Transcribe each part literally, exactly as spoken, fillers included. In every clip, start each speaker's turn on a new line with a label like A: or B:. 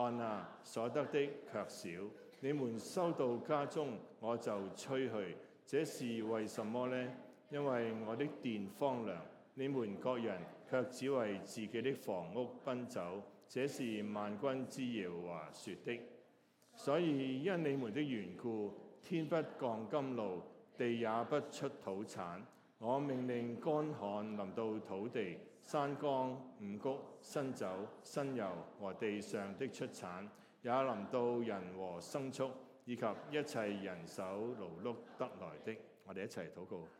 A: 看啊，所得的卻少。你們收到家中，我就吹去，這是為什麼呢？因為我的殿荒涼，你們各人卻只為自己的房屋奔走。這是萬軍之耶和華說的。所以因你們的緣故，天不降甘露，地也不出土產。我命令乾旱臨到土地，山岡、五穀、新酒、新油和地上的出產，也臨到人和牲畜，以及一切人手勞碌得來的。我哋一齊禱告。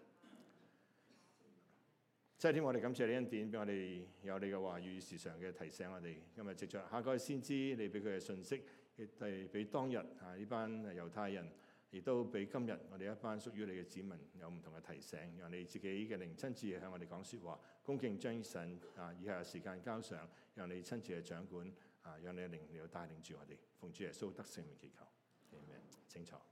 A: 七日天，我哋感謝你恩典，俾我哋有你嘅話語時常嘅提醒我哋。今日藉着哈該先知，你俾佢嘅信息，亦係俾當日啊呢班猶太人，亦都俾今日我哋一班屬於你嘅子民有唔同嘅提醒，讓你自己嘅靈親自向我哋講說話，恭敬將神啊以下時間交上，讓你親自嘅掌管啊，讓你嘅靈嚟帶領住我哋。奉主耶穌得聖名祈求，阿們。請坐。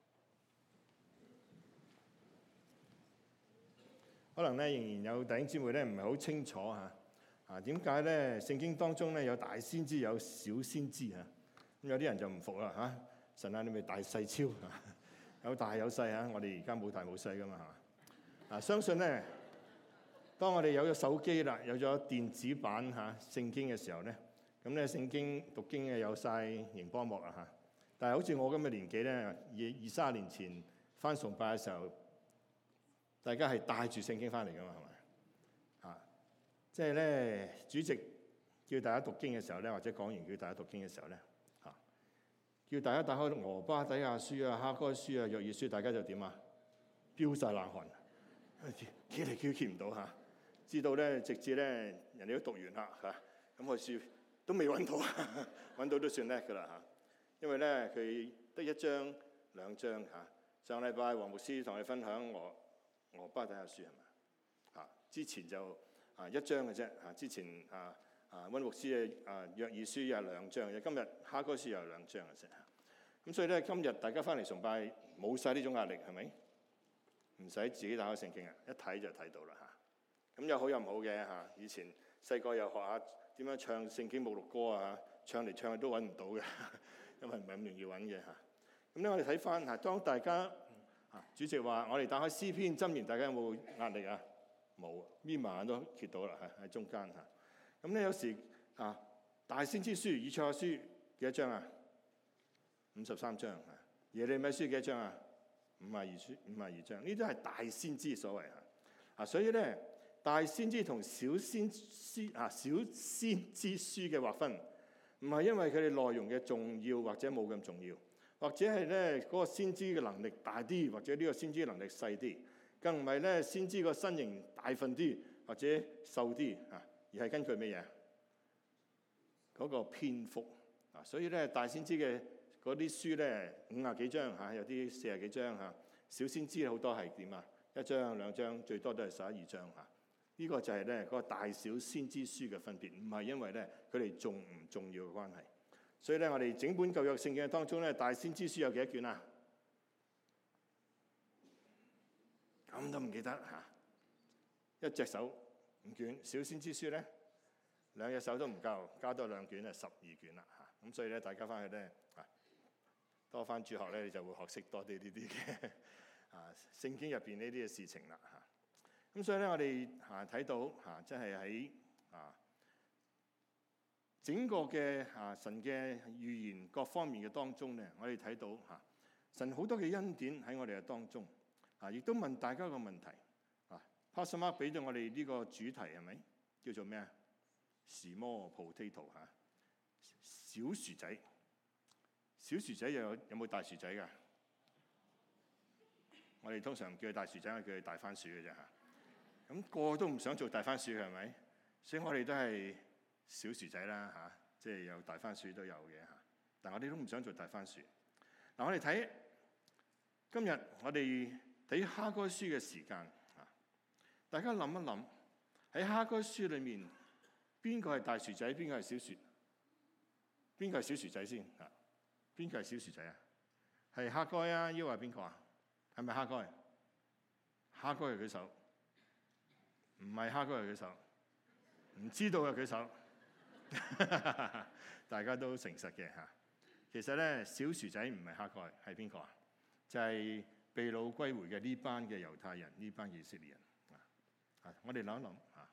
A: 可能咧仍然有弟兄姊妹咧唔係好清楚嚇啊，點解咧聖經當中咧有大先知有小先知嚇？咁有啲人就唔服啦嚇，神啊，你咪大細超嚇，有大有細嚇，我哋而家冇大冇細噶嘛係嘛啊？相信咧，當我哋有咗手機啦，有咗電子版嚇聖經嘅時候咧，咁咧聖經讀經嘅有晒熒光幕啦嚇。但係好似我咁嘅年紀咧，二二三十年前翻崇拜嘅時候，大家係帶住聖經翻嚟噶嘛，係咪啊？即係咧，主席叫大家讀經嘅時候咧，或者講員叫大家讀經嘅時候咧，嚇叫大家打開俄巴底亞書啊、哈該書啊、約珥書，大家就點啊？飆晒冷汗，企嚟企去唔到嚇，知道咧，直至咧人哋都讀完啦嚇，咁我書都未揾到，揾到都算叻噶啦嚇，因為咧佢得一章兩章嚇。上禮拜黃牧師同你分享我。俄巴底亞書係咪啊？之前就啊一章嘅啫啊！之前啊啊溫牧師嘅啊約珥書有兩章嘅，今日哈該書有兩章嘅啫。咁所以咧，今日大家翻嚟崇拜冇晒呢種壓力係咪？唔使自己打開聖經啊，一睇就睇到啦嚇。咁有好有唔好嘅嚇。以前細個又學下點樣唱聖經目錄歌啊，唱嚟唱去都揾唔到嘅，因為唔係咁容易揾嘅嚇。咁咧我哋睇翻嚇，當大家啊！主席話：我哋打開詩篇箴言，大家有冇壓力啊？冇，眯埋眼都揭到啦，喺喺中間嚇。咁咧有時啊，大先知書以賽亞書幾多章啊？五十三章啊。耶利米書幾多章啊？五十二書五十二章。呢啲係大先知所謂嚇。啊，所以咧大先知同小先知啊小先知書嘅劃分，唔係因為佢哋內容嘅重要或者冇咁重要。或者係咧嗰個先知嘅能力大啲，或者呢個先知嘅能力細啲，更唔係咧先知個身形大份啲或者瘦啲啊，而係根據咩嘢？嗰個篇幅啊，所以咧大先知嘅嗰啲書咧五十幾章嚇，有啲四十幾章嚇，小先知好多係點啊？一章兩章，最多都係十一二章嚇。呢個就係咧嗰個大小先知書嘅分別，唔係因為咧佢哋重唔重要嘅關係。所以咧，我哋整本舊約聖經當中咧，大先知書有幾多卷啊？咁都唔記得嚇，一隻手五卷。小先知書咧，兩隻手都唔夠，加多兩卷啊，十二卷啦嚇。咁所以咧，大家翻去咧啊，多翻主學咧，你就會學識多啲呢啲嘅啊聖經入邊呢啲嘅事情啦嚇。咁所以咧，我哋嚇睇到嚇，即係喺啊。整個嘅啊神嘅預言各方面嘅當中咧，我哋睇到嚇神好多嘅恩典喺我哋嘅當中啊，亦都問大家一個問題啊 Pastor Mark 俾到我哋呢個主題係咪叫做咩啊？Small potato 嚇，小薯仔。小薯仔又有有冇大薯仔㗎？我哋通常叫佢大薯仔，我叫佢大番薯嘅啫嚇。咁個個都唔想做大番薯係咪？所以我哋都係小薯仔啦嚇，即係有大番薯都有嘅嚇，但我哋都唔想做大番薯。嗱，我哋睇今日我哋睇哈該書嘅時間啊，大家諗一諗喺哈該書裏面邊個係大薯仔，邊個係小薯？邊個係小薯仔先啊？邊個係小薯仔啊？係哈該啊，抑或係邊個啊？係咪哈該？哈該係舉手，唔係哈該係舉手，唔知道嘅舉手。 大家都誠實嘅嚇。其實咧，小薯仔唔係哈該，係邊個啊？就係、是、被擄歸回嘅呢班嘅猶太人，呢班以色列人啊！我哋諗一諗啊，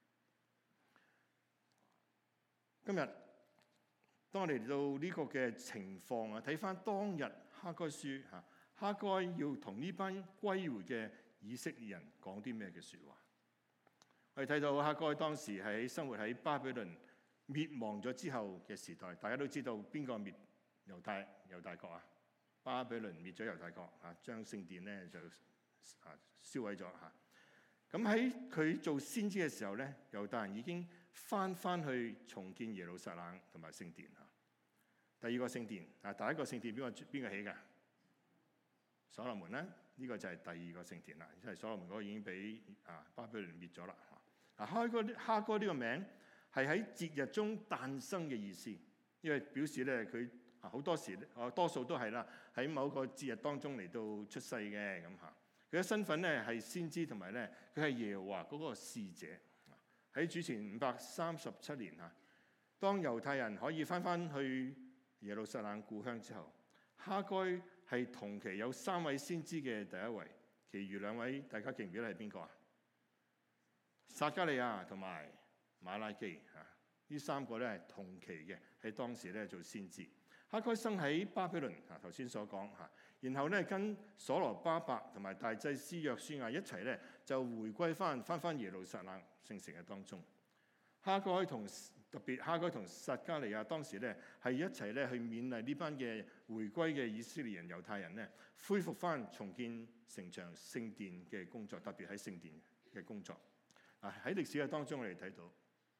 A: 今日當我哋嚟到呢個嘅情況啊，睇翻當日哈該書嚇，哈該要同呢班歸回嘅以色列人講啲咩嘅説話？我哋睇到哈該當時喺生活喺巴比倫滅亡咗之後嘅時代，大家都知道邊個滅猶太猶大國啊？巴比倫滅咗猶大國啊，將聖殿咧就啊燒毀咗嚇。咁喺佢做先知嘅時候咧，猶大人已經翻翻去重建耶路撒冷同埋聖殿嚇。第二個聖殿啊，第一個聖殿邊個邊個起㗎？所羅門咧，呢個就係第二個聖殿啦，因為所羅門嗰個已經俾啊巴比倫滅咗啦。啊，哈該哈該呢個名係喺節日中誕生嘅意思，因為表示咧佢啊好多時啊多數都係啦喺某個節日當中嚟到出世嘅咁嚇。佢嘅身份咧係先知，同埋咧佢係耶和華嗰個使者。喺主前五百三十七年嚇，當猶太人可以翻翻去耶路撒冷故鄉之後，哈該係同期有三位先知嘅第一位，其餘兩位大家記唔記得係邊個啊？撒迦利亞同埋馬拉基嚇，呢三個咧係同期嘅，喺當時咧做先知。哈該生喺巴比倫嚇，頭先所講嚇，然後咧跟所羅巴伯同埋大祭司約書亞一齊咧就回歸翻翻翻耶路撒冷聖城嘅當中。哈該同特別哈該同撒迦利亞當時咧係一齊咧去勉勵呢班嘅回歸嘅以色列人猶太人咧，恢復翻重建城牆聖殿嘅工作，特別喺聖殿嘅工作。啊，喺歷史嘅當中我哋睇到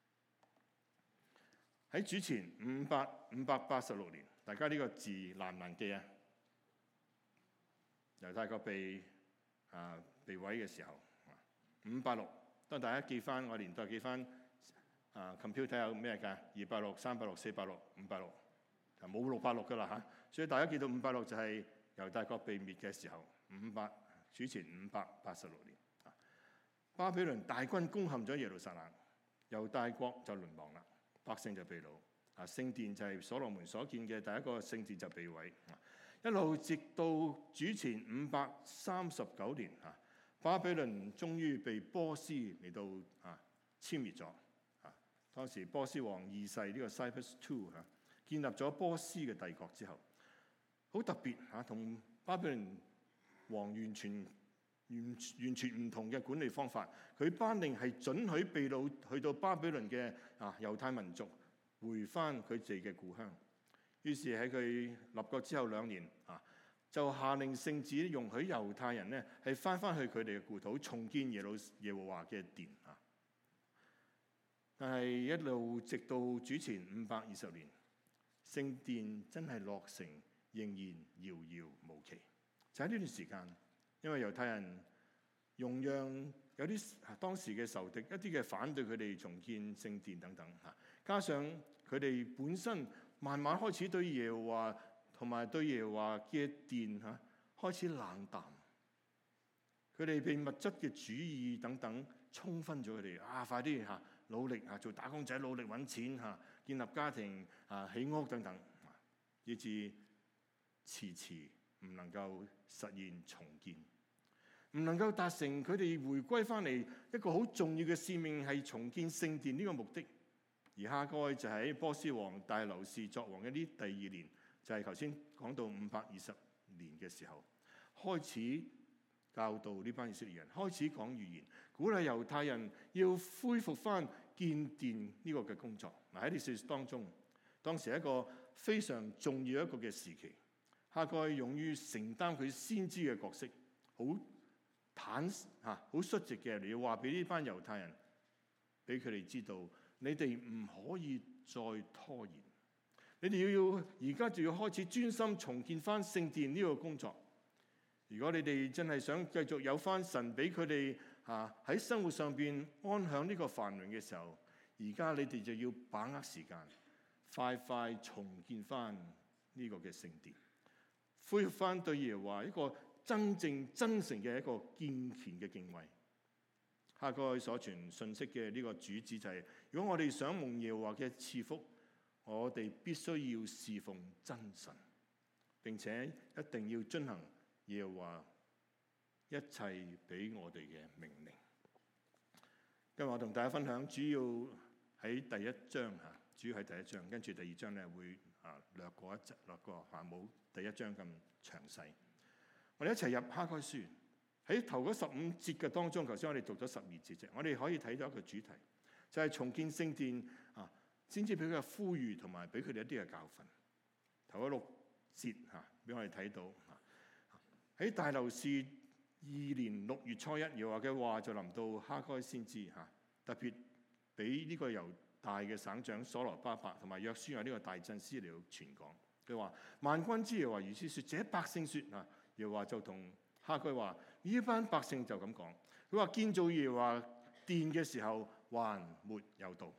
A: 喺主前五百五百八十六年，大家呢個字難唔難記啊？猶太國被啊被毀嘅時候，五百六，當大家記翻我年代記翻啊 computer 有咩㗎？二百六、三百六、四百六、五百六，就冇六百六㗎啦嚇。所以大家記到五百六就係猶大國被滅嘅時候，五百主前五百八十六年。巴比倫大軍攻陷咗耶路撒冷，猶大國就淪亡啦，百姓就被擄。啊，聖殿就係所羅門所建嘅第一個聖殿就被毀。一路直到主前五百三十九年，啊，巴比倫終於被波斯嚟到啊殲滅咗。啊，當時波斯王二世呢個 Cyrus the Second 啊，建立咗波斯嘅帝國之後，好特別嚇，同巴比倫王完全。完完全唔同嘅管理方法，佢頒令係准許被擄去到巴比倫嘅啊猶太民族回翻佢哋嘅故鄉。於是喺佢立國之後兩年啊，就下令聖旨容許猶太人咧係翻翻去佢哋嘅故土，重建耶路耶和華嘅殿啊。但係一路直到主前五百二十年，聖殿真係落成，仍然遙遙無期。就喺呢段時間。因為猶太人容讓有啲當時嘅仇敵一啲嘅反對佢哋重建聖殿等等嚇，加上佢哋本身慢慢開始對耶和華同埋對耶和華嘅殿嚇開始冷淡，佢哋被物質嘅主義等等沖昏咗佢哋啊！快啲嚇努力嚇做打工仔，努力揾錢嚇建立家庭啊起屋等等，以致遲遲唔能夠實現重建。唔能夠達成佢哋回歸翻嚟一個好重要嘅使命，係重建聖殿呢個目的。而哈該就喺波斯王大流士作王嘅呢第二年，就係頭先講到五百二十年嘅時候，開始教導呢班以色列人，開始講預言，鼓勵猶太人要恢復翻建殿呢個嘅工作。嗱，喺歷史當中，當時係一個非常重要一個嘅時期，哈該勇於承擔佢先知嘅角色，好坦嚇，好率直嘅，你要話俾呢班猶太人，俾佢哋知道，你哋唔可以再拖延，你哋要要而家就要開始專心重建翻聖殿呢個工作。如果你哋真係想繼續有翻神俾佢哋嚇喺生活上邊安享呢個繁榮嘅時候，而家你哋就要把握時間，快快重建翻呢個嘅聖殿，恢復翻對耶和華一個真正真誠嘅一個敬虔嘅敬畏。 哈該所傳信息嘅呢個主旨就係：如果我哋想蒙耶和華嘅賜福，我哋必須要侍奉真神，並且一定要遵行耶和華一切俾我哋嘅命令。今日我同大家分享，主要喺第一章嚇，主要喺第一章，跟住第二章咧會啊略過一則，略過嚇冇第一章咁詳細。我哋一齊入哈該書，喺頭嗰十五節嘅當中，頭先我哋讀咗十二節啫，我哋可以睇到一個主題，就係、是、重建聖殿啊，先至俾佢嘅呼籲同埋俾佢哋一啲嘅教訓。頭嗰六節嚇，俾我哋睇到喺大流士二年六月初一，耶和華嘅話就臨到哈該先知嚇，特別俾呢個由大嘅省長所羅巴伯同埋約書亞呢個大祭司嚟到傳講。佢話：萬軍之耶和華如此説，這百姓説啊，耶和華就同哈該話：呢班百姓就咁講。佢話建造耶和華殿嘅時候還沒有到。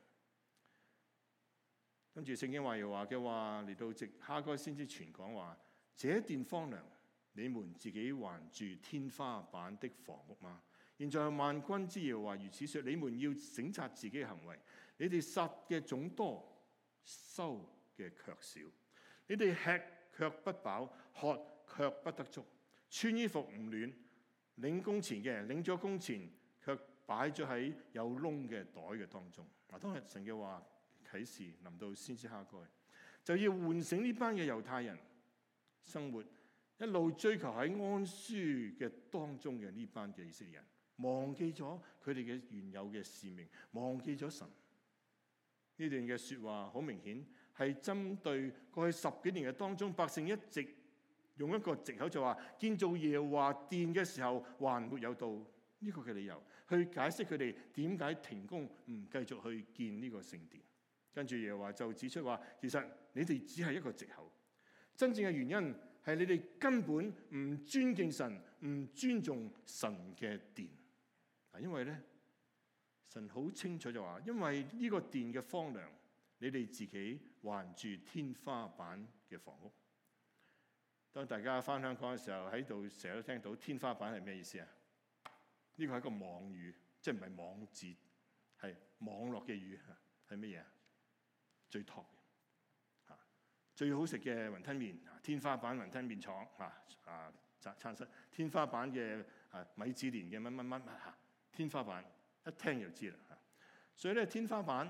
A: 跟住聖經話耶和華嘅話嚟到藉哈該先知傳講話：這殿荒涼，你們自己還住天花板的房屋嗎？現在萬軍之耶和華如此説：你們要省察自己嘅行為，你哋撒嘅種多，收嘅卻少。你哋吃卻不飽，喝卻不得足，穿衣服唔暖，領工錢嘅領咗工錢，卻擺咗喺有窿嘅袋嘅當中。嗱，當日神嘅話啟示臨到先知哈該，就要喚醒呢班嘅猶太人生活一路追求喺安舒嘅當中嘅呢班嘅以色列人，忘記咗佢哋嘅原有嘅使命，忘記咗神。呢段嘅説話好明顯係針對過去十幾年嘅當中，百姓一直用一個藉口就話建造耶和華殿嘅時候還沒有到呢個嘅理由，去解釋佢哋點解停工唔繼續去建呢個聖殿。跟住耶和華就指出話，其實你哋只係一個藉口，真正嘅原因係你哋根本唔尊敬神，唔尊重神嘅殿。嗱，因為咧。神好清楚就話，因為呢個殿嘅荒涼，你哋自己還住天花板嘅房屋。當大家翻香港嘅時候，喺度成日都聽到天花板係咩意思啊？呢個係一個網語，即係唔係網字，係網絡嘅語啊？係乜嘢啊？最 top 嘅嚇，最好食嘅雲吞麵，天花板雲吞麵廠嚇啊！餐室天花板嘅啊米芝蓮嘅乜乜乜乜嚇，天花板。一聽就知啦，所以咧天花板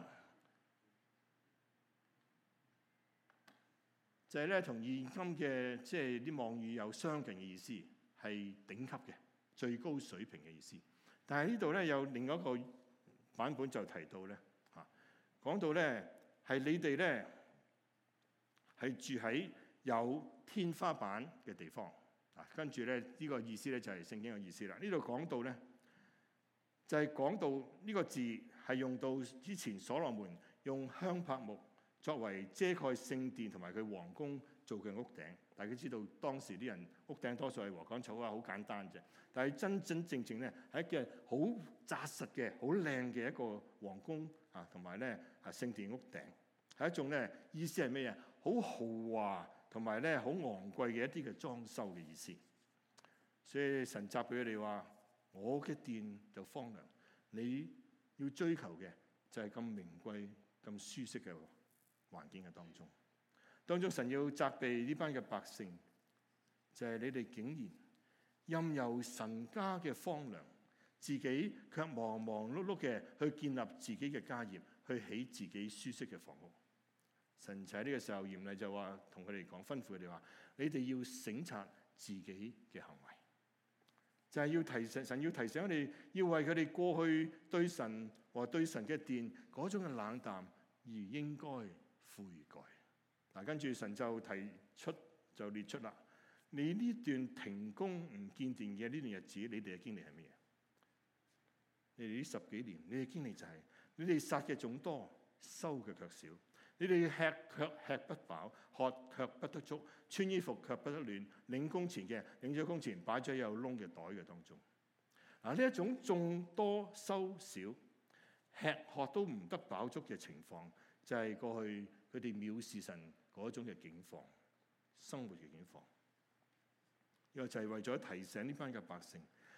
A: 就係咧同現今嘅即係啲網語有相近嘅意思，係頂級嘅最高水平嘅意思。但係呢度咧有另外一個版本就提到咧嚇，講到咧係你哋咧係住喺有天花板嘅地方啊，跟住咧呢個意思咧就係聖經嘅意思啦。呢度講到咧。就係講到呢個字係用到之前所羅門用香柏木作為遮蓋聖殿同埋佢皇宮做嘅屋頂。大家知道當時啲人屋頂多數係禾稈草啊，好簡單啫。但係真真正正咧係一件好紮實嘅、好靚嘅一個皇宮啊，同埋咧啊聖殿屋頂係一種咧意思係咩啊？好豪華同埋咧好昂貴嘅一啲嘅裝修嘅意思。所以神責俾佢哋話。我嘅殿就荒涼，你要追求嘅就係咁名貴、咁舒適嘅環境嘅當中。當中神要責備呢班嘅百姓，就係、是、你哋竟然任由神家嘅荒涼，自己卻忙忙碌碌嘅去建立自己嘅家業，去起自己舒適嘅房屋。神就喺呢個時候嚴厲就話同佢哋講，吩咐佢哋話：你哋要省察自己嘅行為。就係要提醒神，要提醒我哋，要為佢哋過去對神和對神嘅殿嗰種嘅冷淡而應該悔改。嗱，跟住神就提出就列出啦。你呢段停工唔建殿嘅呢段日子，你哋嘅經歷係乜嘢？你哋呢十幾年，你哋經歷就係、是、你哋撒嘅種多，收嘅卻少。你哋吃卻吃不飽，喝卻不得足，穿衣服卻不得暖，領工錢嘅領咗工錢，擺咗有窿嘅袋嘅當中。嗱，呢一種種多收少，吃喝都唔得飽足嘅情況，就係、是、過去佢哋藐視神嗰種嘅境況，生活嘅境況。呢個就係為咗提醒呢班嘅百姓，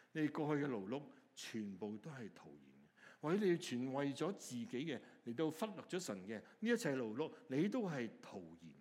A: 你哋過去嘅勞碌全部都係徒然嘅，或者你全為咗自己嘅嚟到忽略咗神嘅呢一切勞碌，你都係徒然。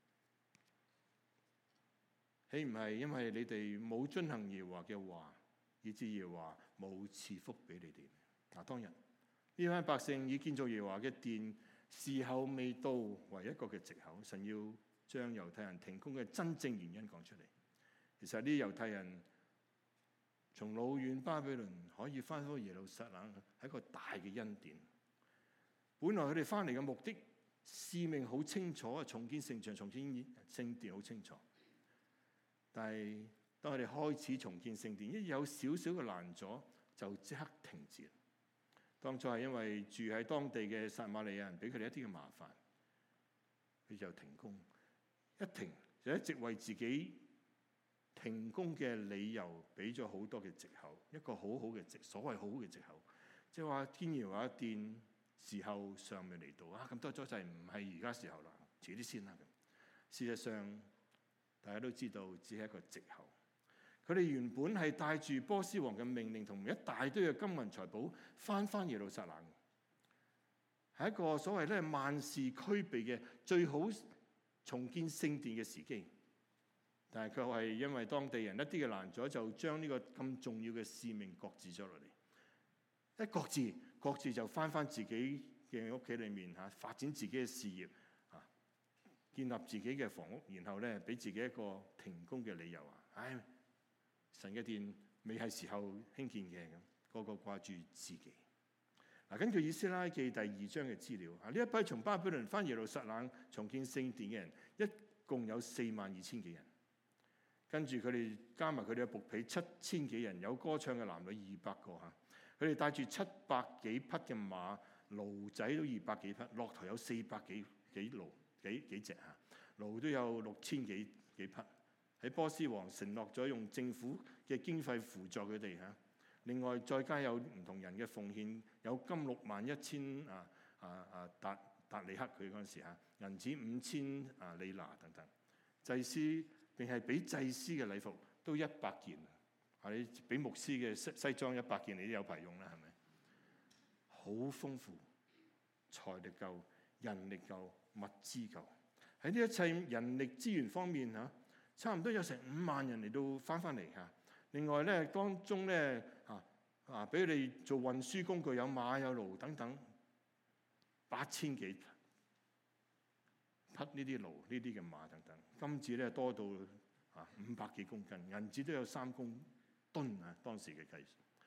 A: 豈唔係因為你哋冇遵行耶和華嘅話，以致耶和華冇賜福俾你哋？嗱，當日呢班百姓以建造耶和華嘅殿時候未到為一個嘅藉口，神要將猶太人停工嘅真正原因講出嚟。其實呢啲猶太人從老遠巴比倫可以翻返耶路撒冷，係一個大嘅恩典。本來佢哋翻嚟嘅目的使命好清楚，重建城牆、重建聖殿好清楚。但係當佢哋開始重建聖殿，一有少少嘅攔阻，就即刻停止。當初係因為住喺當地嘅撒瑪利亞人俾佢哋一啲嘅麻煩，佢就停工。一停就一直為自己停工嘅理由俾咗好多嘅藉口，一個好好嘅藉所謂好好嘅藉口，即係話天然話殿時候尚未嚟到啊！咁多咗就係唔係而家時候啦，遲啲先啦。事實上，大家都知道，只係一個藉口。佢哋原本係帶住波斯王嘅命令同一大堆嘅金銀財寶翻返耶路撒冷，係一個所謂咧萬事俱備嘅最好重建聖殿嘅時機。但係佢係因為當地人一啲嘅攔阻，就將呢個咁重要嘅使命擱置咗落嚟。一擱置，擱置就翻返自己嘅屋企裏面嚇，發展自己嘅事業嚇，建立自己嘅房屋，然後咧俾自己一個停工嘅理由啊！唉，神嘅殿未係時候興建嘅咁，個個掛住自己。嗱，根據以斯拉記第二章嘅資料啊，呢一批從巴比倫翻耶路撒冷重建聖殿嘅人，一共有四萬二千幾人。跟住佢哋加埋佢哋嘅僕婢七千幾人，有歌唱嘅男女二百個嚇。佢哋帶住七百幾匹嘅馬，驢仔都二百幾匹，駱駝有四百幾幾驢幾幾隻嚇，驢都有六千幾幾匹。喺波斯王承諾咗用政府嘅經費輔助佢哋嚇。另外再加有唔同人嘅奉獻，有金六萬一千啊啊啊達達里克佢嗰陣時嚇，銀子五千啊里拿等等。祭司並係俾祭司嘅禮服都一百件。啊！你俾牧師嘅西西裝一百件，你都有排用啦，係咪？好豐富，財力夠，人力夠，物資夠。喺呢一切人力資源方面嚇，差唔多有成五萬人嚟到翻翻嚟嚇。另外咧，當中咧啊啊，俾佢哋做運輸工具，有馬有驢等等，八千幾匹呢啲驢，呢啲嘅馬等等。金子咧多到啊五百幾公斤，銀子都有三公噸啊！當時嘅計算，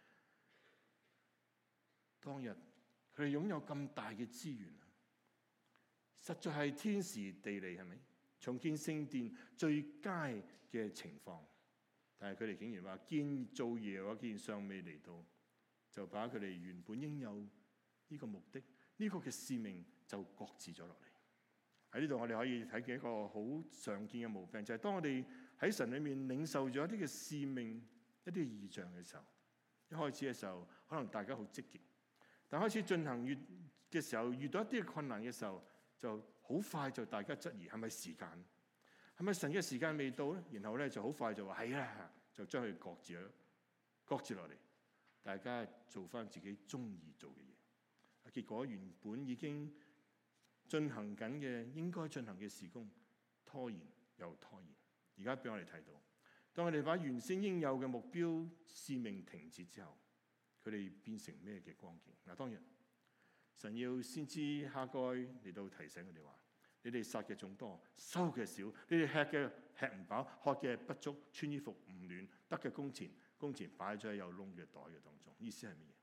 A: 當日佢哋擁有咁大嘅資源啊，實在係天時地利，係咪？重建聖殿最佳嘅情況，但係佢哋竟然話建造耶和華殿尚未嚟到，就把佢哋原本應有呢個目的、呢、這個嘅使命就擱置咗落嚟。喺呢度我哋可以睇見一個好常見嘅毛病，就係、是、當我哋喺神裏面領受咗一啲嘅使命、一啲異象嘅時候，一開始嘅時候可能大家好積極，但開始進行越嘅時候，遇到一啲嘅困難嘅時候，就好快就大家質疑係咪時間，係咪神嘅時間未到咧？然後咧就好快就話係啦，就將佢擱置咗，擱置落嚟，大家做翻自己中意做嘅嘢，結果原本已經進行緊嘅應該進行嘅事工，拖延又拖延。而家俾我哋睇到，當我哋把原先應有嘅目標使命停止之後，佢哋變成咩嘅光景？嗱，當然神要先知哈該嚟到提醒佢哋話：你哋撒嘅仲多，收嘅少；你哋吃嘅吃唔飽，喝嘅不足，穿衣服唔暖，得嘅工錢，工錢擺咗喺有窿嘅袋嘅當中。意思係乜嘢？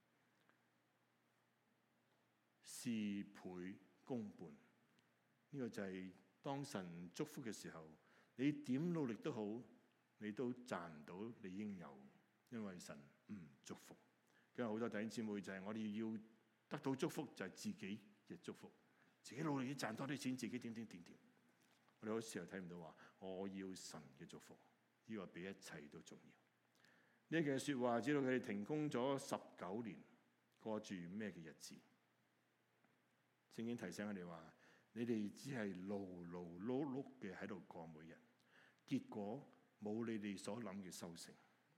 A: 事倍功半。呢、這個就係當神祝福嘅時候，你點努力都好，你都賺唔到你應有，因為神唔祝福。今日好多弟兄姊妹就係我哋要得到祝福，就係自己嘅祝福，自己努力啲賺多啲錢，自己點點點點。我哋好時候睇唔到話，我要神嘅祝福，呢、這個比一切都重要。呢句説話，知道佢哋停工咗十九年，過住咩嘅日子？聖經提醒我哋話：你哋只係勞勞碌碌嘅喺度過每日，結果冇你哋所諗嘅收成。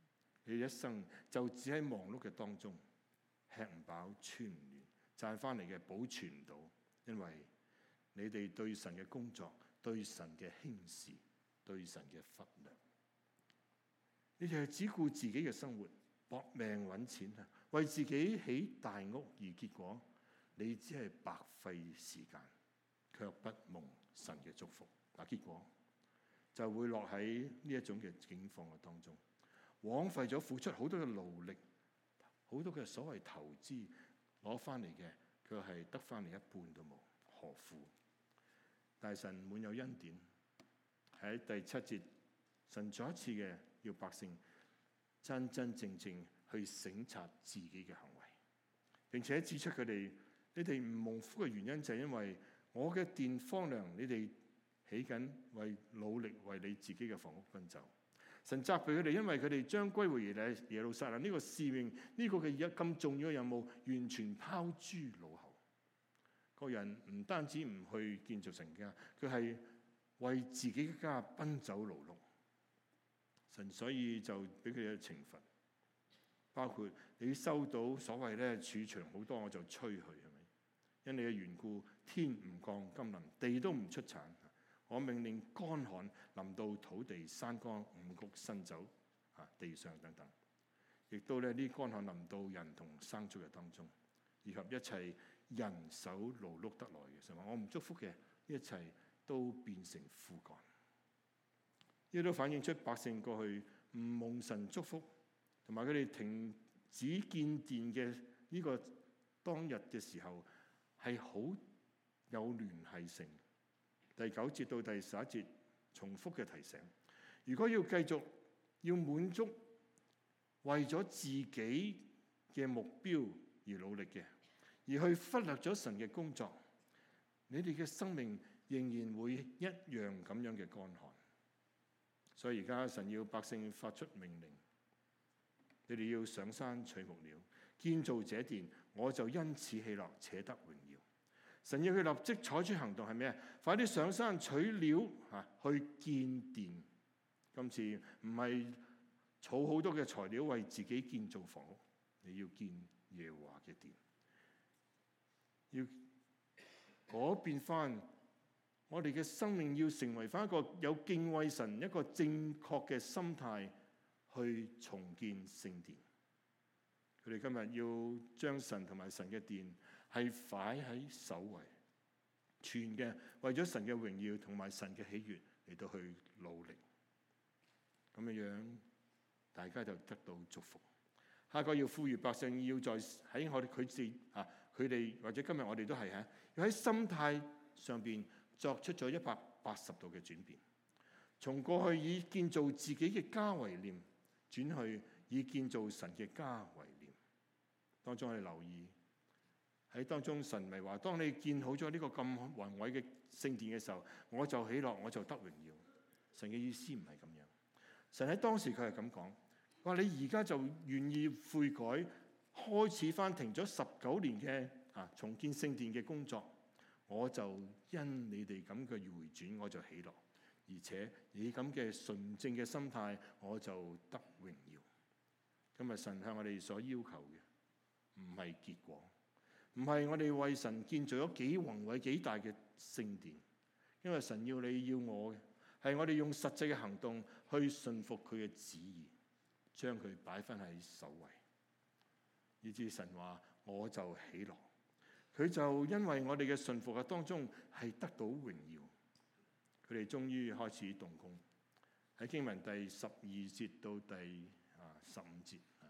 A: 你一生就只喺忙碌嘅當中，吃唔飽穿唔暖，賺翻嚟嘅保存唔到，因為你哋對神嘅工作、對神嘅輕視、對神嘅忽略，你哋係只顧自己嘅生活，搏命揾錢啊，為自己起大屋，而結果你只係白費時間，卻不蒙神嘅祝福。嗱，結果就會落喺呢一種嘅境況嘅當中，枉費咗付出好多嘅勞力，好多嘅所謂投資攞翻嚟嘅，佢係得翻嚟一半都冇，何苦？但係神滿有恩典，喺第七節，神再一次嘅要百姓真真正正去省察自己嘅行為，並且指出佢哋，你哋唔蒙福嘅原因就係因為我嘅殿荒涼，你哋起緊為努力為你自己嘅房屋奔走。神責備佢哋，因為佢哋將歸回耶路撒冷呢個使命，呢、這個嘅而家咁重要嘅任務，完全拋諸腦後。個人唔單止唔去建造神家，佢係為自己嘅家奔走勞碌。神所以就俾佢哋嘅懲罰，包括你收到所謂咧儲藏好多，我就吹佢，係咪？因你嘅緣故，天唔降甘霖，地都唔出產。我命令乾旱臨到土地、山崗、五穀、新酒啊、地上等等，亦都咧呢乾旱臨到人同牲畜嘅當中，以及一切人手勞碌得來嘅。神話我唔祝福嘅，一切都變成枯乾。呢都反映出百姓過去唔蒙神祝福，同埋佢哋停止建殿嘅呢個當日嘅時候係好有聯繫性。第九節到第十一節重複嘅提醒，如果要繼續要滿足為咗自己嘅目標而努力嘅，而去忽略咗神嘅工作，你哋嘅生命仍然會一樣咁樣嘅乾旱。所以而家神要百姓發出命令，你哋要上山取木料，建造這殿，我就因此喜樂，且得榮耀。神要佢立即採取行動係咩？快啲上山取料啊，去建殿。今次唔係儲好多嘅材料為自己建造房屋，你要建耶和華嘅殿，要改變翻我哋嘅生命，要成為翻一個有敬畏神、一個正確嘅心態去重建聖殿。佢哋今日要將神同埋神嘅殿係擺喺首位，全嘅為咗神嘅榮耀同埋神嘅喜悅嚟到去努力，咁樣樣大家就得到祝福。哈該要呼籲百姓，要在喺我哋佢哋啊，佢哋或者今日我哋都係嚇，要喺心態上邊作出咗一百八十度嘅轉變，從過去以建造自己嘅家為念，轉去以建造神嘅家為念。當中我哋留意喺當中，神咪話：當你建好咗呢個咁宏偉嘅聖殿嘅時候，我就喜樂，我就得榮耀。神嘅意思唔係咁樣。神喺當時佢係咁講：話你而家就願意悔改，開始翻停咗十九年嘅啊重建聖殿嘅工作，我就因你哋咁嘅回轉，我就喜樂，而且以咁嘅純正嘅心態，我就得榮耀。今日神向我哋所要求嘅，唔係結果，唔係我哋為神建造咗幾宏偉幾大嘅聖殿，因為神要你要我嘅係我哋用實際嘅行動去順服佢嘅旨意，將佢擺翻喺首位，以至神話我就喜樂。佢就因為我哋嘅順服嘅當中係得到榮耀，佢哋終於開始動工。喺經文第十二節到第啊十五節啊，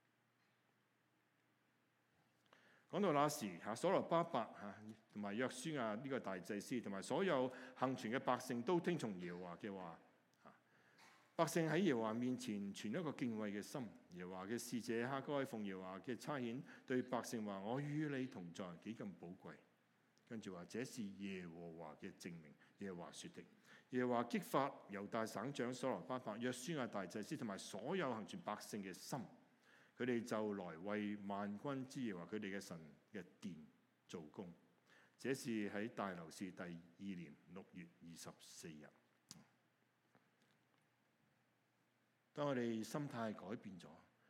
A: 講到那時嚇，所羅巴伯嚇同埋約書亞呢個大祭司同埋所有幸存嘅百姓都聽從耶和華嘅話。百姓喺耶和華面前存一個敬畏嘅心。耶和華嘅使者哈該奉耶和華嘅差遣對百姓話：我與你同在，幾咁寶貴。跟住話：這是耶和華嘅證明。耶和華說的。耶和華激發猶大省長所羅巴伯、約書亞大祭司同埋所有幸存百姓嘅心，佢哋就來為萬軍之耶和華佢哋嘅神嘅殿做工。這是喺大流士第二年六月二十四日。當我哋心態改變咗，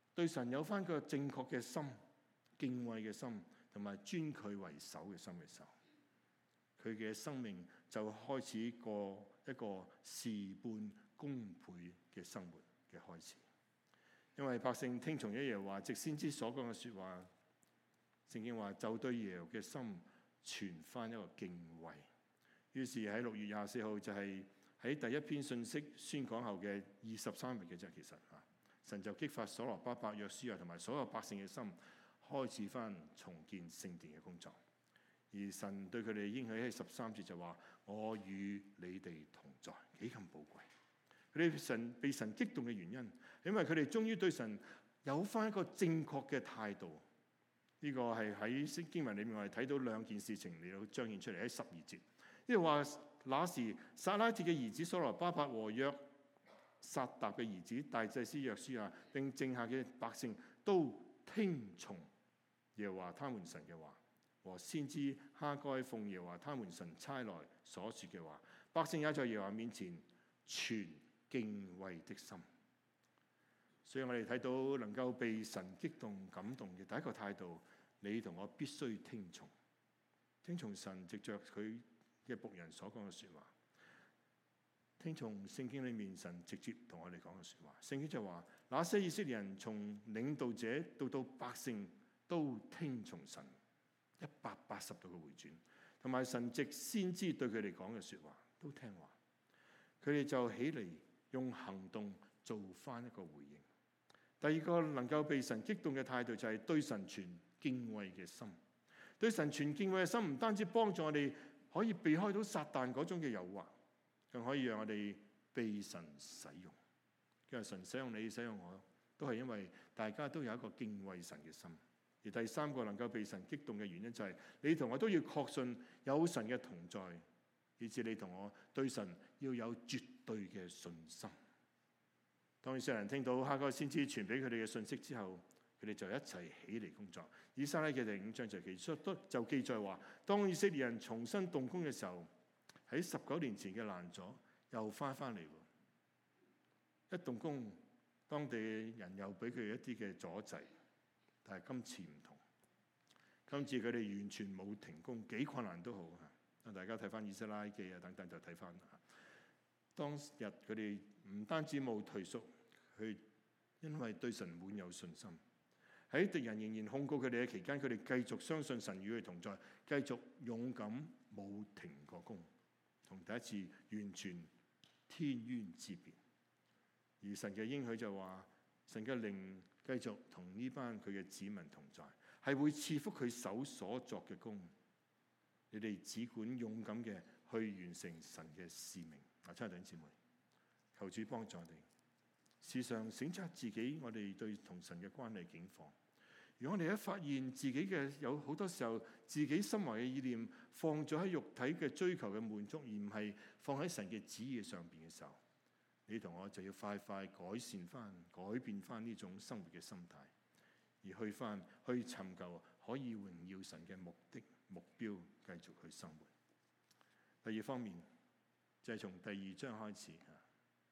A: 對神有翻個正確嘅心、敬畏嘅心，同埋尊佢為首嘅心嘅時候，佢嘅生命就開始過一個事半功倍嘅生活嘅開始。因為百姓聽從耶和華藉先知所講嘅説話，聖經話就對耶和華嘅心存翻一個敬畏。於是喺六月廿四號就係喺第一篇信息宣講後嘅二十三日嘅啫，其實嚇神就激發所羅巴伯、約書亞同埋所有百姓嘅心，開始翻重建聖殿嘅工作。而神對佢哋應許喺十三節就話：我與你哋同在，幾咁寶貴。佢哋神被神激動嘅原因，因為佢哋終於對神有翻一個正確嘅態度。呢、這個係喺經文裏面我哋睇到兩件事情嚟到彰顯出嚟。喺十二節，呢度話那時撒拉鐵嘅兒子所羅巴伯和約撒答嘅兒子大祭司約書亞並剩下嘅百姓都聽從耶和華他們神嘅話，和先知哈該奉耶和華他們神差來所說嘅話，百姓也在耶和華面前存敬畏的心。所以我哋睇到能夠被神激動感動嘅第一個態度，你同我必須聽從，聽從神藉着佢嘅僕人所講嘅説話，聽從聖經裏面神直接同我哋講嘅説話。聖經就話：那些以色列人從領導者到到百姓都聽從神，一百八十度嘅回轉，同埋神藉先知對佢哋講嘅説話都聽話，佢哋就起嚟用行動做翻一個回應。第二個能夠被神激動嘅態度就係對神存敬畏嘅心。對神存敬畏嘅心唔單止幫助我哋可以避開到撒旦嗰種嘅誘惑，更可以讓我哋被神使用。因為神使用你、使用我，都係因為大家都有一個敬畏神嘅心。而第三個能夠被神激動嘅原因就係你同我都要確信有神嘅同在，以致你同我對神要有絕對嘅信心。當以色列人聽到哈該先知傳俾佢哋嘅信息之後，佢哋就一齊起嚟工作。以斯拉嘅第五章就記就記載話，當以色列人重新動工嘅時候，喺十九年前嘅攔阻又翻翻嚟。一動工，當地人又俾佢一啲嘅阻滯，但係今次唔同。今次佢哋完全冇停工，幾困難都好嚇。大家睇翻以斯拉記啊等等就睇翻。當日佢哋唔單止冇退縮，佢因為對神滿有信心。喺敵人仍然控告佢哋嘅期間，佢哋繼續相信神與佢同在，繼續勇敢冇停過工，同第一次完全天淵之別。而神嘅應許就話，神嘅靈繼續同呢班佢嘅子民同在，係會賜福佢手所作嘅工。你哋只管勇敢嘅去完成神嘅使命。啊，親愛弟兄姊妹，求主幫助我哋，時常省察自己，我哋對同神嘅關係境況。如果我哋一發現自己嘅有好多時候，自己心懷嘅意念放咗喺肉體嘅追求嘅滿足，而唔係放喺神嘅旨意上邊嘅時候，你同我就要快快改善翻、改變翻呢種生活嘅心態，而去翻去尋求可以榮耀神嘅目的目標，繼續去生活。第二方面就係從第二章開始嚇，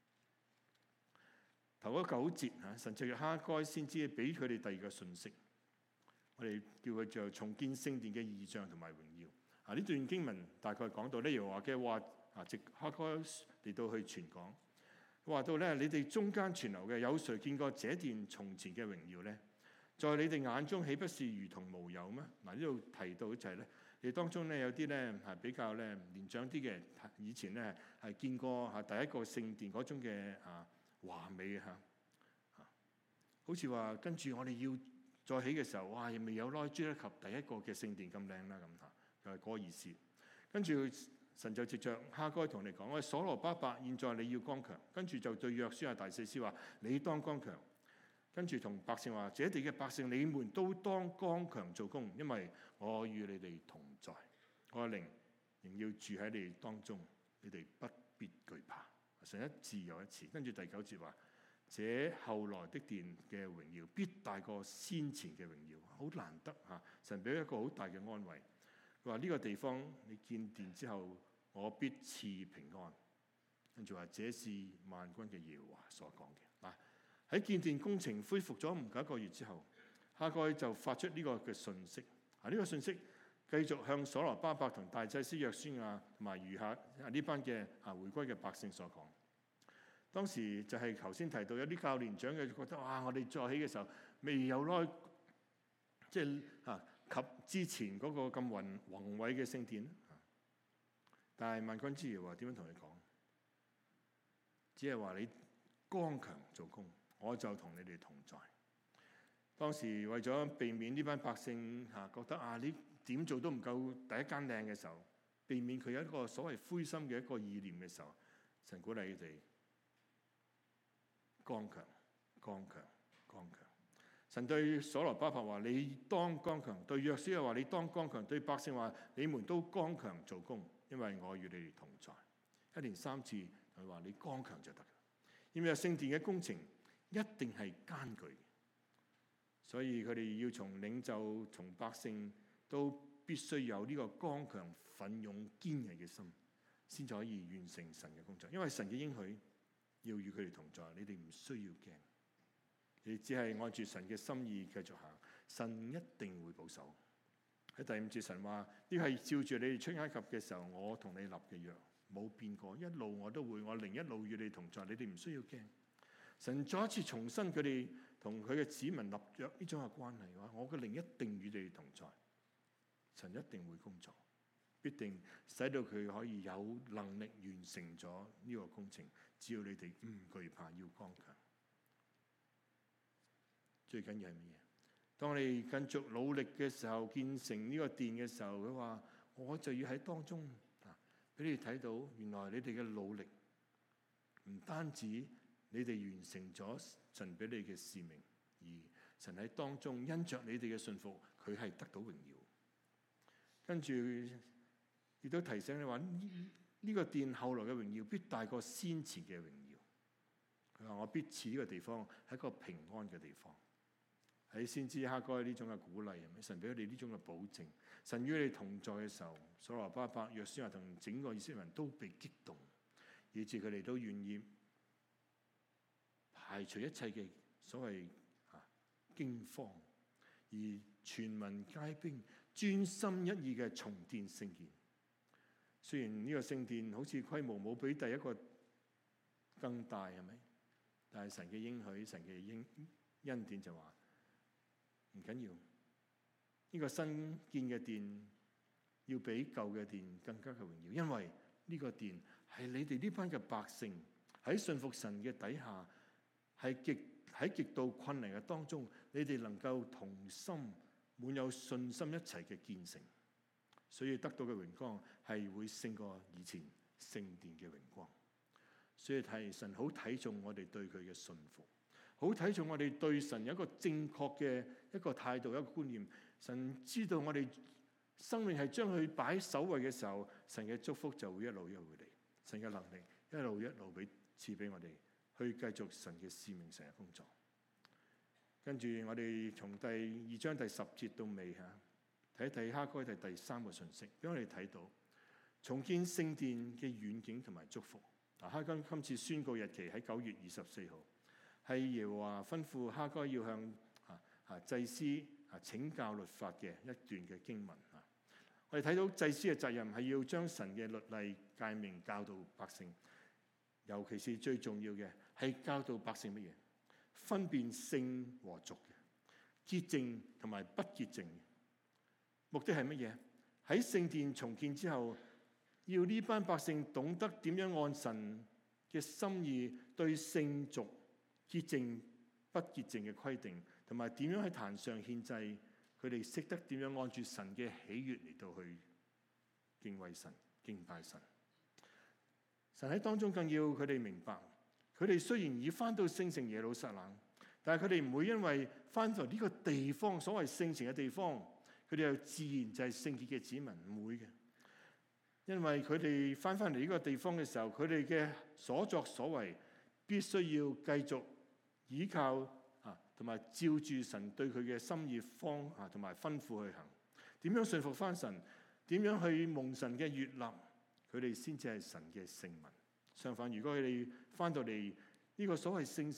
A: 頭嗰九節嚇，神藉哈該先知俾佢哋第二個信息，我哋叫佢做重建聖殿嘅異象同埋榮耀。啊，呢段經文大概講到呢，耶和華嘅話啊，藉哈該嚟到去傳講，話到咧，你哋中間存留嘅，有誰見過這殿從前嘅榮耀咧？在你哋眼中豈不是如同無有咩？嗱，呢度提到就係咧，你當中咧有啲咧係比較咧年長啲嘅，以前咧係見過嚇第一個聖殿嗰種嘅啊華美嚇嚇，好似話跟住我哋要再起嘅時候，哇，未有耐追得及第一個嘅聖殿咁靚啦咁嚇，就係嗰個意思。跟住神就藉着哈該同你講：我所羅巴伯，現在你要剛強。跟住就對約書亞大祭司話：你當剛強。跟住同百姓話：這地嘅百姓，你們都當剛強做工，因為我與你哋同在，我嘅靈仍要住喺你哋當中，你哋不必懼怕。神一次又一次。跟住第九節話：這後來的殿嘅榮耀必大過先前嘅榮耀，好難得嚇。神俾一個好大嘅安慰，佢話呢個地方你建殿之後，我必賜平安。跟住話：這是萬軍嘅耶和華所講嘅。嗱， 喺建殿工程恢復咗唔夠一個月之後，哈該就發出呢個嘅訊息。啊，呢個訊息繼續向所羅巴伯同大祭司約書亞同埋餘下呢班嘅啊回歸嘅百姓所講。當時就係頭先提到有啲教年長嘅覺得，哇！我哋再起嘅時候未有耐，即係啊及之前嗰個咁宏宏偉嘅聖殿。但係萬軍之言話點樣同你講？只係話你剛強做工，我就同你哋同在。當時為咗避免呢班百姓嚇覺得啊，你點做都唔夠第一間靚嘅時候，避免佢有一個所謂灰心嘅一個意念嘅時候，神鼓勵佢哋剛強、剛強、剛強。神對所羅巴伯話：你當剛強；對約書亞話：你當剛強；對百姓話：你們都剛強做工，因為我與你哋同在。一連三次佢話：你剛強就得。因為聖殿嘅工程一定係艱巨，所以佢哋要從領袖、從百姓都必須有呢個剛強、奮勇、堅毅嘅心，先至可以完成神嘅工作。因為神嘅應許要與佢哋同在，你哋唔需要驚，你只係按住神嘅心意繼續行，神一定會保守。喺第五節神話：呢係照住你哋出埃及嘅時候，我同你立嘅約。冇變過，一路我都會，我靈一路與你同在，你哋唔需要驚。神再一次重申佢哋同佢嘅子民立約呢種嘅關係嘅話，我嘅靈一定與你哋同在。神一定會工作，必定使到佢可以有能力完成咗呢個工程。只要你哋唔懼怕，要剛強。最緊要係乜嘢？當你繼續努力嘅時候，建成呢個殿嘅時候，佢話我就要喺當中。俾你哋睇到，原來你哋嘅努力唔單止你哋完成咗神俾你嘅使命，而神喺當中因着你哋嘅信服，佢係得到榮耀。跟住亦都提醒你話：呢、這個殿後來嘅榮耀必大過先前嘅榮耀。佢話：我必賜呢個地方係一個平安嘅地方。喺先知哈該呢種嘅鼓勵，神俾佢哋呢種嘅保證。神與你同在嘅時候，所羅巴伯、約書亞同整個以色列人都被激動，以致佢哋都願意排除一切嘅所謂啊驚慌，而全民皆兵，專心一意嘅重建聖殿。雖然呢個聖殿好似規模冇比第一個更大，係咪？但係神嘅應許、神嘅恩恩典就話唔緊要。呢個新建嘅殿要比舊嘅殿更加嘅榮耀，因為呢個殿係你哋呢班嘅百姓喺信服神嘅底下，係極喺極度困難嘅當中，你哋能夠同心滿有信心一齊嘅建成，所以得到嘅榮光係會勝過以前聖殿嘅榮光。所以係神好睇重我哋對佢嘅信服，好睇重我哋對神有一個正確嘅一個態度、一個觀念。神知道我哋生命係將佢擺首位嘅時候，神嘅祝福就會一路一路嚟，神嘅能力一路一路俾賜俾我哋去繼續神嘅使命、神嘅工作。跟住我哋從第二章第十節到尾嚇，睇睇哈該第第三個信息，俾我哋睇到重建聖殿嘅遠景同埋祝福。嗱，哈該今次宣告日期喺九月二十四號，係耶和華吩咐哈該要向啊啊祭司啊請教律法嘅一段嘅經文啊。我哋睇到祭司嘅責任係要將神嘅律例誡命教導百姓，尤其是最重要嘅係教導百姓乜嘢？分辨聖和俗嘅，潔淨同埋不潔淨嘅。目的係乜嘢？喺聖殿重建之後，要呢班百姓懂得點樣按神嘅心意對聖俗、潔淨、不潔淨嘅規定，同埋點樣喺壇上獻祭。佢哋識得點樣按住神嘅喜悅嚟到去敬畏神、敬拜神。神喺當中更要佢哋明白，佢哋雖然已翻到聖城耶路撒冷，但係佢哋唔會因為翻到呢個地方，所謂聖城嘅地方，佢哋又自然就係聖潔嘅子民，唔會嘅。因為佢哋翻翻嚟呢個地方嘅時候，佢哋嘅所作所為必須要繼續依靠同埋照住神對佢嘅心意方啊，同埋吩咐去行。點樣順服翻神？點樣去蒙神嘅悅納？佢哋先至係神嘅聖民。相反，如果佢哋翻到嚟呢個所謂聖城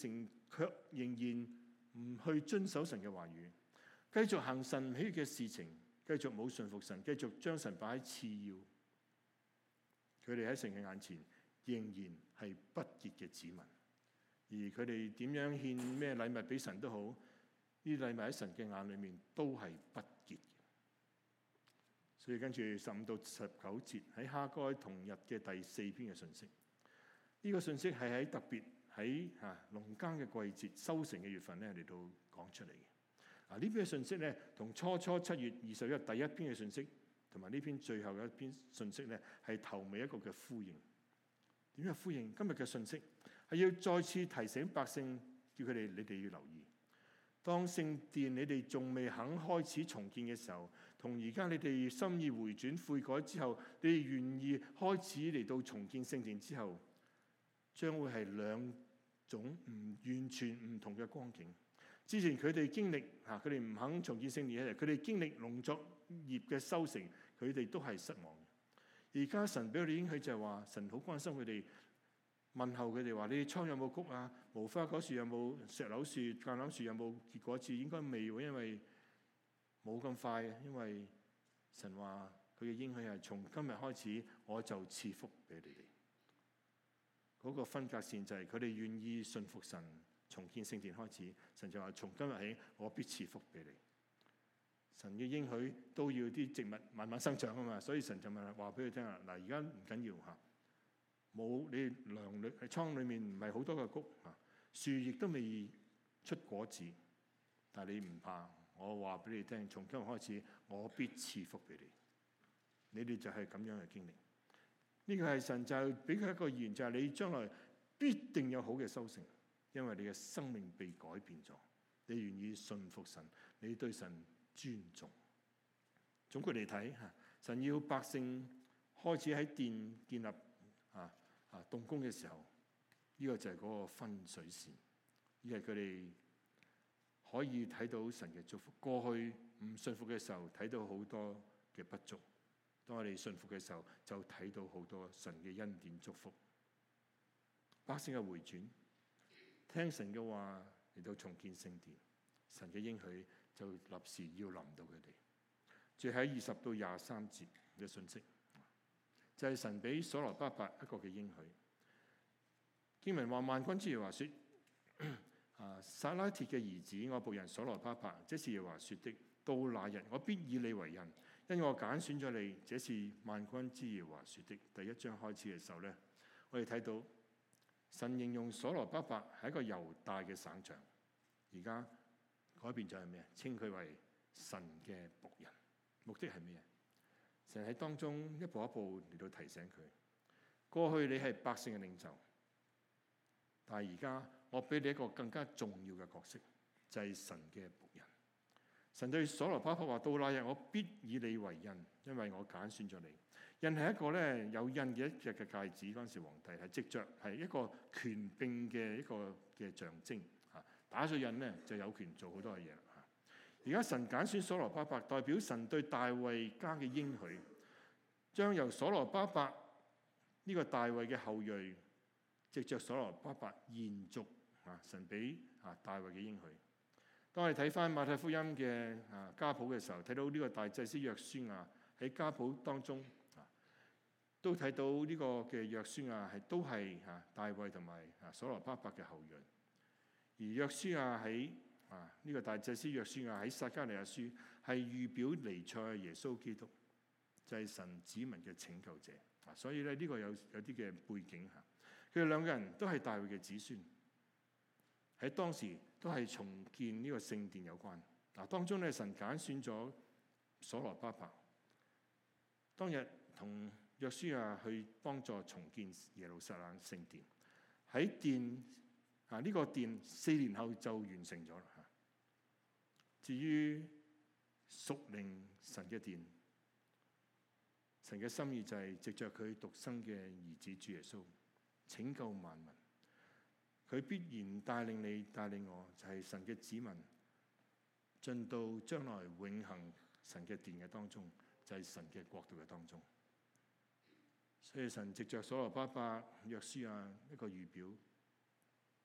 B: 卻仍然唔去遵守神嘅話語，繼續行神唔喜悅嘅事情，繼續冇順服神，繼續將神擺喺次要。佢哋喺神嘅眼前仍然係不潔嘅子民，而佢哋點樣獻咩禮物俾神都好，呢啲禮物喺神嘅眼裏面都係不潔嘅。所以跟住十五到十九節喺哈該同日嘅第四篇嘅信息，呢、這個信息係喺特別喺嚇農耕嘅季節收成嘅月份咧嚟到講出嚟嘅。啊，呢篇嘅信息咧同初初七月二十一日第一篇嘅信息，同埋呢篇最後嘅一篇信息咧係頭尾一個嘅呼應。點樣呼應？今日嘅信息係要再次提醒百姓，叫佢哋你哋要留意。當聖殿你哋仲未肯開始重建嘅時候，同而家你哋心意回轉悔改之後，你哋願意開始嚟到重建聖殿之後，將會係兩種唔完全唔同嘅光景。之前佢哋經歷嚇，佢哋唔肯重建聖殿嘅，佢哋經歷農作業嘅收成，佢哋都係失望嘅。而家神俾佢哋應許就係話，神好關心佢哋，問候佢哋話：你哋倉有冇穀啊？無花果樹有冇？石榴樹、橄欖樹有冇結果子？應該未喎，因為冇咁快嘅。因為神話佢嘅應許係從今日開始，我就賜福俾你哋。嗰、那個分隔線就係佢哋願意信服神。重建聖殿開始，神就話：從今日起，我必賜福俾你。神嘅應許都要啲植物慢慢生長啊嘛，所以神就問話俾佢聽啦。嗱，而家唔緊要嚇，冇你糧裏喺倉裏面唔係好多嘅穀嚇，樹亦都未出果子，但係你唔怕，我話俾你聽，從今日開始，我必賜福俾你。你哋就係咁樣嘅經歷。呢、這個係神就俾佢一個預言，就係、是、你將來必定有好嘅收成。因為你嘅生命被改變咗，你願意信服神，你對神尊重。總括嚟睇嚇，神要百姓開始喺殿建立啊啊動工嘅時候，呢、這個就係嗰個分水線，呢係佢哋可以睇到神嘅祝福。過去唔信服嘅時候，睇到好多嘅不足；當我哋信服嘅時候，就睇到好多神嘅恩典祝福。百姓嘅回轉。聽神嘅話嚟到重建聖殿，神嘅應許就立時要臨到佢哋。最喺二十到廿三節嘅信息，就係、是、神俾所羅巴伯一個嘅應許。經文話：萬軍之耶和華說：啊，撒拉鐵嘅兒子，我僕人所羅巴伯，這是耶和華說的。到那日，我必以你為印，因我揀選咗你。這是萬軍之耶和華說的。第一章開始嘅時候咧，我哋睇到。神形容所羅巴伯係一個猶大嘅省長，而家改變咗係咩？稱佢為神嘅僕人，目的係咩？神喺當中一步一步嚟到提醒佢：過去你係百姓嘅領袖，但係而家我俾你一個更加重要嘅角色，就係、是、神嘅僕人。神對所羅巴伯話：到那日我必以你為印，因為我揀選咗你。印係一個咧有印嘅一隻嘅戒指，嗰陣時皇帝係藉著係一個權柄嘅一個嘅象徵嚇。打咗印咧就有權做好多嘅嘢啦嚇。而家神揀選所羅巴伯，代表神對大衛家嘅應許，將由所羅巴伯呢個大衛嘅後裔，藉著所羅巴伯延續嚇神俾嚇大衛嘅應許。當我哋睇翻馬太福音嘅啊家譜嘅時候，睇到呢個大祭司約書亞喺家譜當中。都睇到呢個嘅約書亞係都係嚇大衛同埋啊所羅巴伯嘅後裔，而約書亞喺啊呢個大祭司約書亞喺撒迦利亞書係預表彌賽耶穌基督，就係、是、神子民嘅拯救者啊！所以咧呢個有有啲嘅背景嚇，佢哋兩個人都係大衛嘅子孫，喺當時都係重建呢個聖殿有關嗱。當中咧神揀選咗所羅巴伯，當日同約書亞去幫助重建耶路撒冷聖殿，喺殿啊呢、這個殿四年後就完成咗啦。至於屬靈神嘅殿，神嘅心意就係藉着佢獨生嘅兒子主耶穌拯救萬民，佢必然帶領你帶領我，就係、是、神嘅子民進到將來永恆神嘅殿嘅當中，就係、是、神嘅國度嘅當中。所以神藉着所羅巴伯、約書亞一個預表，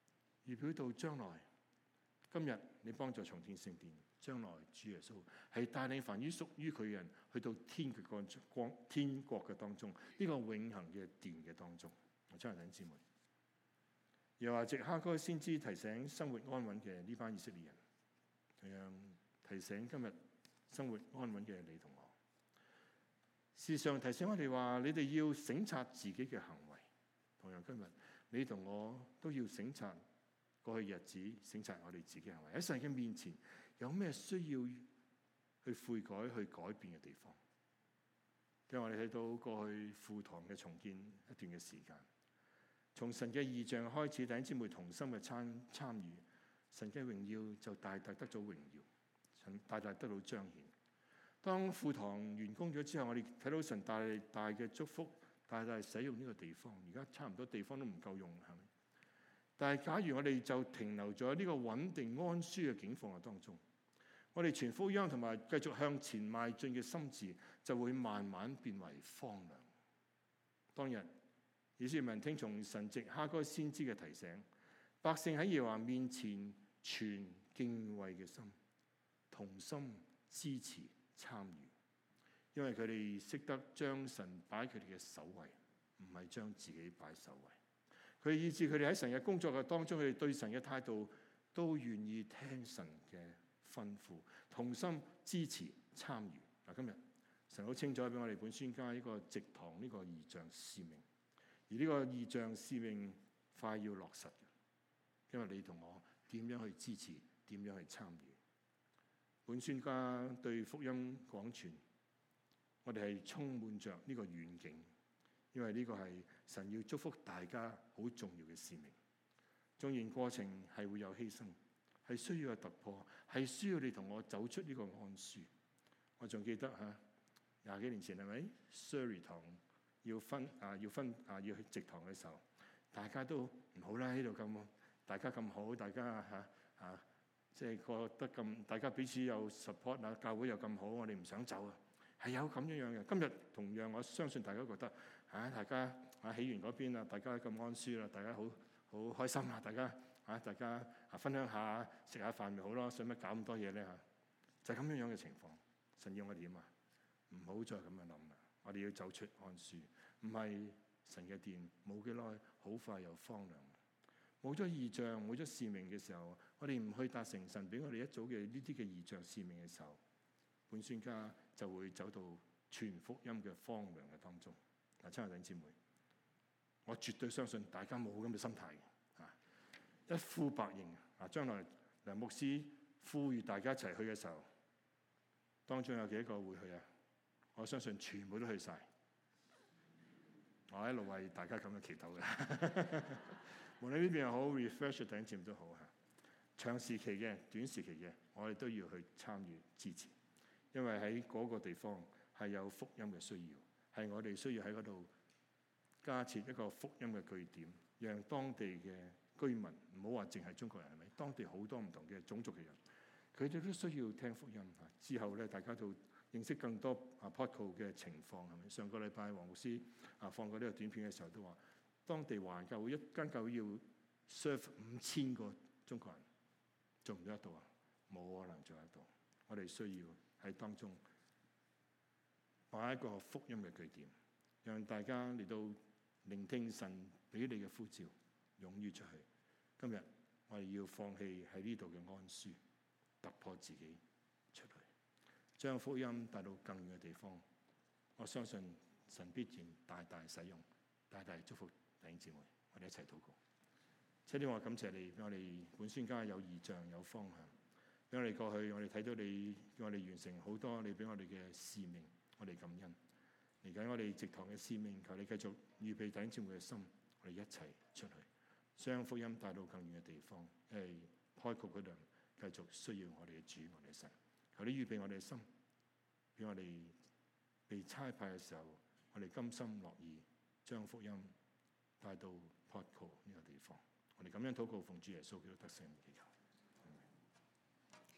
B: 預表到將來。今日你幫助重建聖殿，將來主耶穌係帶領凡於屬於佢嘅人去到天嘅光光天國嘅當中，呢、這個永恆嘅殿嘅當中。我親愛弟兄姊妹，又話藉哈該先知提醒生活安穩嘅呢班以色列人，同樣提醒今日生活安穩嘅你同我。時常提醒我哋話，你哋要省察自己嘅行為。同樣今日你同我都要省察過去日子，省察我哋自己嘅行為。喺神嘅面前有咩需要去悔改、去改變嘅地方？因為我哋睇到過去父堂嘅重建一段嘅時間，從神嘅異象開始，弟兄姊妹同心嘅參參與，神嘅榮耀就大大得咗榮耀，神大大得到彰顯。當父堂完工咗之後，我哋睇到神大大嘅祝福，大大使用呢個地方。而家差唔多地方都唔夠用，係咪？但係假如我哋就停留咗呢個穩定安舒嘅境況嘅當中，我哋傳福音同埋繼續向前邁進嘅心志就會慢慢變為荒涼。當日以色列民聽從神藉哈該先知嘅提醒，百姓喺耶和華面前存敬畏嘅心，同心支持參與，因為佢哋識得將神擺佢哋嘅首位，唔係將自己擺首位。佢以致佢哋喺神嘅工作嘅當中，佢哋對神嘅態度都願意聽神嘅吩咐，同心支持參與。嗱，今日神好清楚俾我哋本宣家呢個植堂呢個異象使命，而呢個異象使命快要落實嘅，因為你同我點樣去支持，點樣去參與。本宣家對福音廣傳，我哋係充滿着呢個遠景，因為呢個係神要祝福大家好重要嘅使命。縱然過程係會有犧牲，係需要有突破，係需要你同我走出呢個安舒。我仲記得嚇廿幾年前係咪 Surrey 堂要分啊要分啊要去植堂嘅時候，大家都唔好啦，呢度咁大家咁好，大家嚇啊即係覺得咁，大家彼此有 support 啊，教會又咁好，我哋唔想走啊，係有咁樣樣嘅。今日同樣我相信大家覺得嚇、啊、大家啊起源嗰邊啊，大家咁安舒啦，大家好好開心啊，大家啊大家啊分享下食下飯咪好咯，使乜搞咁多嘢咧嚇？就係、是、咁樣樣嘅情況。神要我哋點啊？唔好再咁樣諗啦，我哋要走出安舒，唔係神嘅殿冇幾耐，好快又荒涼。冇咗異象，冇咗使命嘅時候，我哋唔去達成神俾我哋一早嘅呢啲嘅異象使命嘅時候，本宣家就會走到傳福音嘅荒涼嘅當中。嗱，親愛弟兄姊妹，我絕對相信大家冇咁嘅心態嘅，啊，一呼百應啊！將來梁牧師呼籲大家一齊去嘅時候，當中有幾多個會去啊？我相信全部都去晒。我一路為大家咁樣祈禱嘅。無論呢邊又好 refresh 頂尖都好嚇，長時期嘅、短時期嘅，我哋都要去參與支持，因為喺嗰個地方係有福音嘅需要，係我哋需要喺嗰度加設一個福音嘅據點，讓當地嘅居民唔好話淨係中國人係咪？當地好多唔同嘅種族嘅人，佢哋都需要聽福音嚇。之後咧，大家都認識更多啊 Podco 嘅情況係咪？上個禮拜黃牧師啊放過呢個短片嘅時候都話，當地華人教會一間教會要 serve 五千個中國人，做唔做得到啊？冇可能做得到。我哋需要喺當中擺一個福音嘅據點，讓大家嚟到聆聽神俾你嘅呼召，勇於出去。今日我哋要放棄喺呢度嘅安舒，突破自己出去，將福音帶到更遠嘅地方。我相信神必然大大使用，大大祝福弟兄姊妹。我哋一齊禱告。謝天我感謝你，俾我哋本宣家有異象、有方向。俾我哋過去，我哋睇到你叫我哋完成好多你俾我哋嘅使命，我哋感恩。嚟緊我哋植堂嘅使命，求你繼續預備弟兄姊妹嘅心，我哋一齊出去，將福音帶到更遠嘅地方。因為開局嗰度繼續需要我哋嘅主，我哋嘅神。求你預備我哋嘅心，俾我哋被差派嘅時候，我哋甘心樂意將福音帶到 Podco 呢個地方。我哋咁樣禱告，奉主耶穌基督得勝嘅祈求。